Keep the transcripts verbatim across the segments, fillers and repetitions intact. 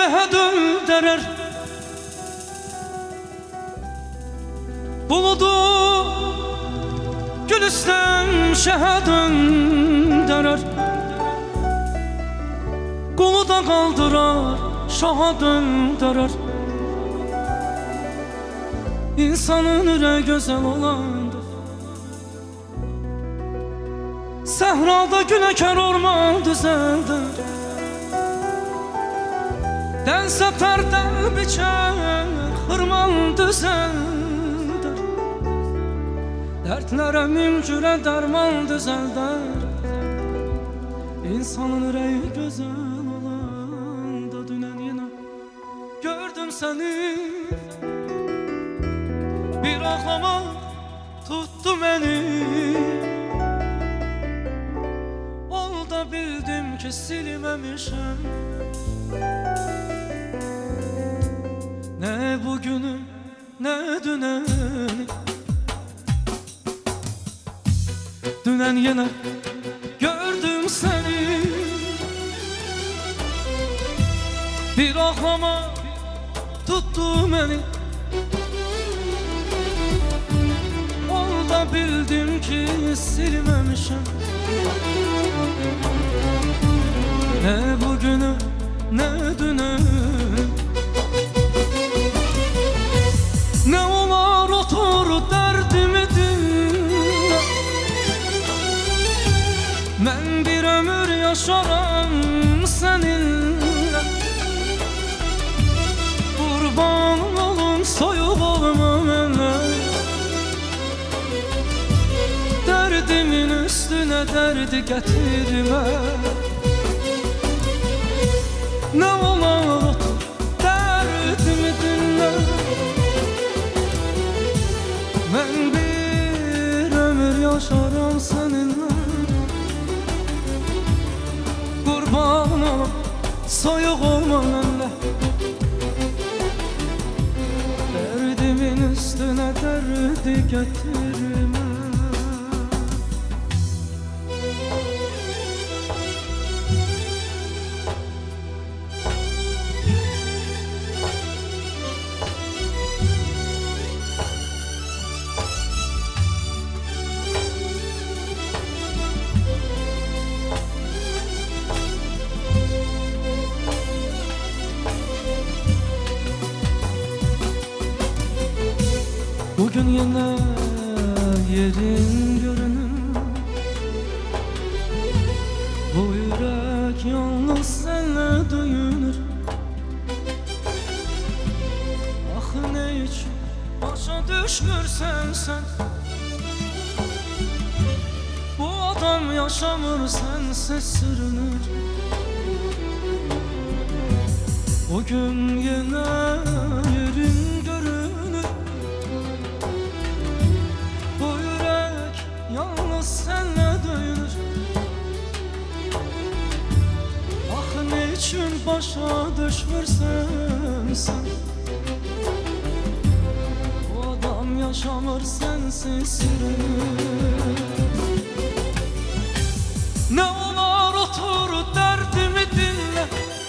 mehe döndürür. Buludu Gülistan şehe döndürür. Kulu da kaldırar, şaha döndürür. İnsanın yüreği güzel olandır. Səhrada günəkər orman düzəldir. Dən səfərdən biçər xırman düzəldir. Dərdlərə mümkürə dərman düzəldir. İnsanın ürəyi gözəl olanda dünən yenə gördüm səni. Bir ağlama tuttu məni. Ol da bildim ki silmemişim. Ne bugünü ne düneni. Dünen yine gördüm seni. Bir ağlama tuttu beni. Ol da bildim ki silmemişim. Ne bugünü ne düneni. Ne olar otur derdimi dinle. Ben bir ömür yaşarım seninle. Kurban olun soyup olma mənə. Derdimin üstüne derdi getirme. Ne olar otur derdimi dinle. Ben bir ömür yaşarım seninle. Kurban ol soyuq olma mənə. Derdimin üstüne derdi getirme. Bugün yine yerin görünür. Bu yürek yalnız senle döyünür. Ah ne için başa düşmürsen sen. Bu adam yaşamır sensiz sürünür. Bugün yine yerin görünür. Yalnız senle döyünür. Ah ne için başa düşmürsen sen. O adam yaşamır sensiz sürünür. Ne olar otur derdimi dinle.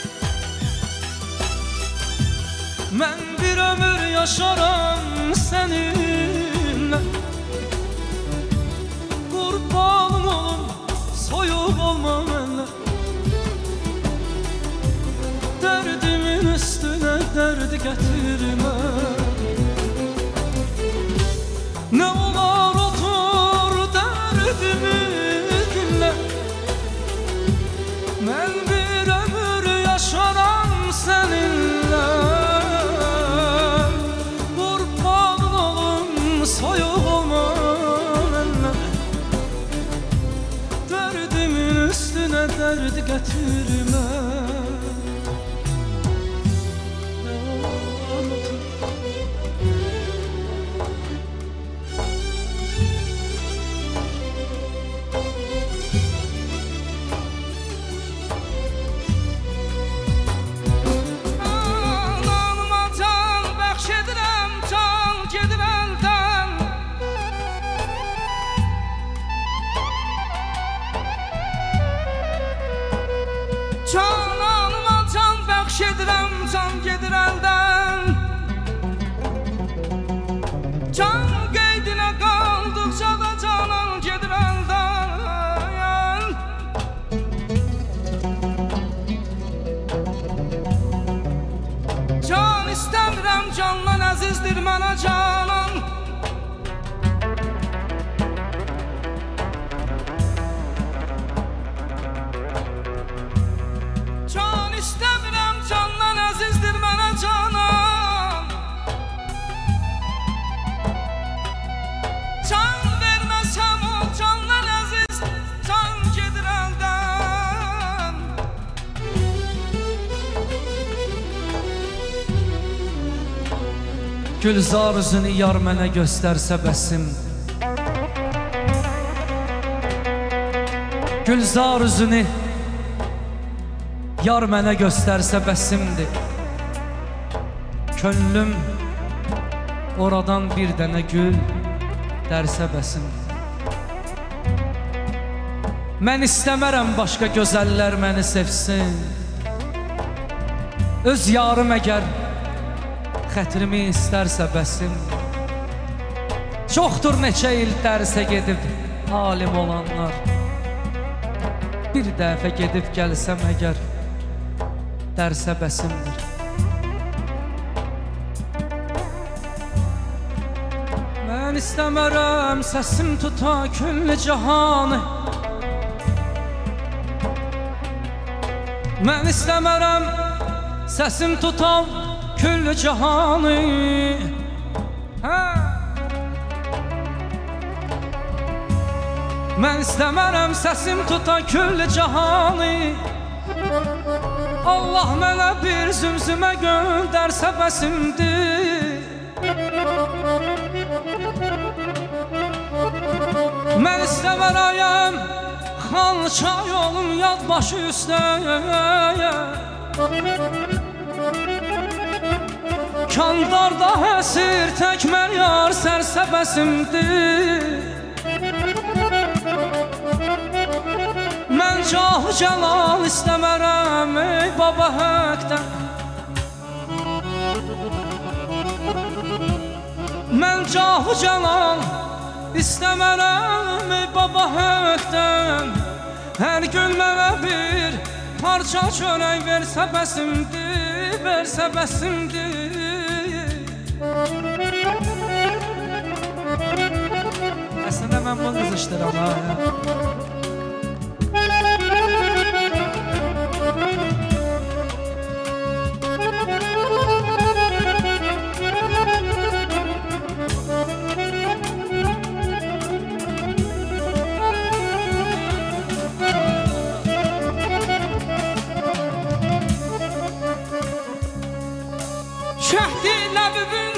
Ben bir ömür yaşarım seninle. Kurbanım olun soyup olma mənə. Derdimin üstüne derdi getirme. Ne olar otur derdimi dinle. Ben bir ömür yaşaram seninle. Kurbanım olun soyup olma. Üstüne derdi getirme. Ananıma can bəxş edirəm, can gedir əldən. can gedir əldən. Can qeydinə qaldıqca da canan gedir əldən. Can istəmirəm, candan əzizdir mənə canan. Can istəmirəm, candan əzizdir mənə canan. Can verməsəm o candan əziz, can gedir əldən. Gülzar üzünü yar mənə göstərsə bəsim. Gülzar üzünü yar mənə göstərsə bəsimdir. Könlüm oradan bir dənə gül dərsə bəsimdir. Mən istəmərəm başqa gözəllər məni sevsin. Öz yarım əgər xətrimi istərsə bəsim. Çoxdur neçə il dərsə gedib alim olanlar. Bir dəfə gedib gəlsəm əgər dərsə bəsimdir. Mən istəmərəm səsim tuta küllü cahanı. Mən istəmərəm səsim tuta küllü cahanı. Hə. Mən istəmərəm səsim tuta küllü cahanı. Allah mənə bir zümzümə göndərsə bəsimdir. Mən istəmərəyəm xança yolum yad başı üstə. Kandarda həsir tək mən yar sərsə bəsimdir. Mən cahı cəlal istəmərəm ey baba həqdən. Mən cahı cəlal istəmərəm ey baba həqdən. Hər gün mənə bir parça çörək versə bəsimdir, versə bəsimdir. Əslində mən bunu qızışdıram ha. Şəhdi ləbibin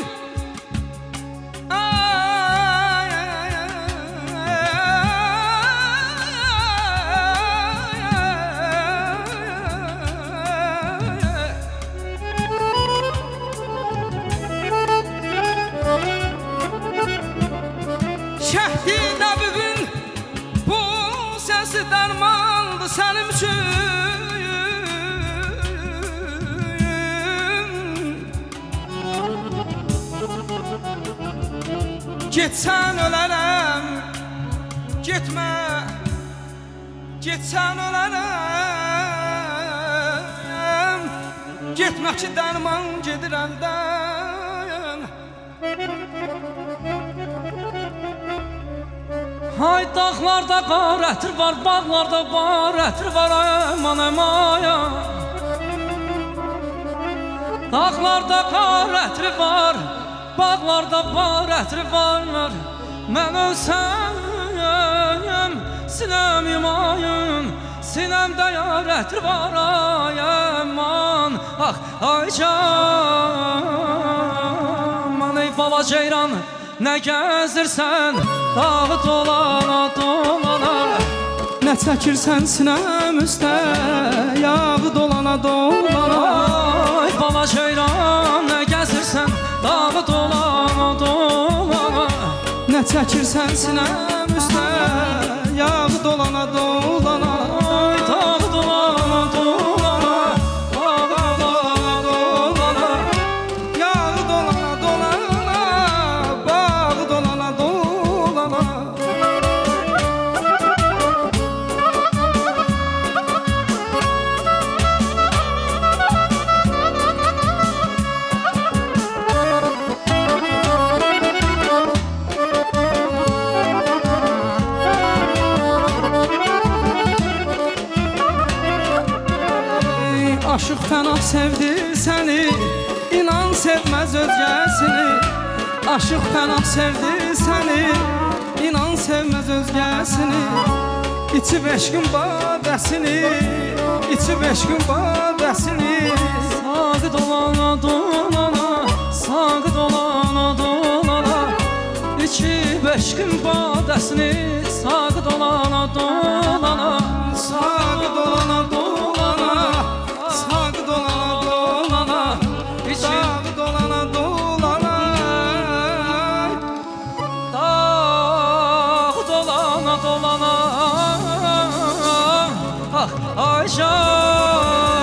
Şəhdi ləbibin bu səsi dərmandı sənim üçün. Getsən ölərəm, getmə, getsən ölərəm. Getmə ki dərman gedir əldən. Hay dağlarda qar ətir var, bağlarda bar ətir var, aman əmaya. Dağlarda qar ətir var, bağlarda bar ətri var. Mən ölsəm sinəm yumayın, sinəmdə yar ətri var ay aman. Ah ay caman ey bala ceyran, nə gəzirsən dağı dolana dolana. Nə çəkirsən sinəm üstə yağı dolana dolana. Ay bala ceyran, nə gəzirsən dağı dolana dolana. Nə çəkirsən sinəm üstə yağı dolana dolana. Ay dağı dolana dolana, dağı dolana dolana. Aşıq fəna sevdi səni, inan sevməz özgəsini. Aşıq fəna sevdi səni, inan sevməz özgəsini. İçib eşqin badəsini, içib eşqin badəsini. Sağı dolana dolana, sağı dolana dolana, İçib eşqin badəsini, sağı dolana dolana, sağı dolana dolana, sağı dolana dolana, sağı dolana dolana, dağ dolana dolana. Ah Ayşe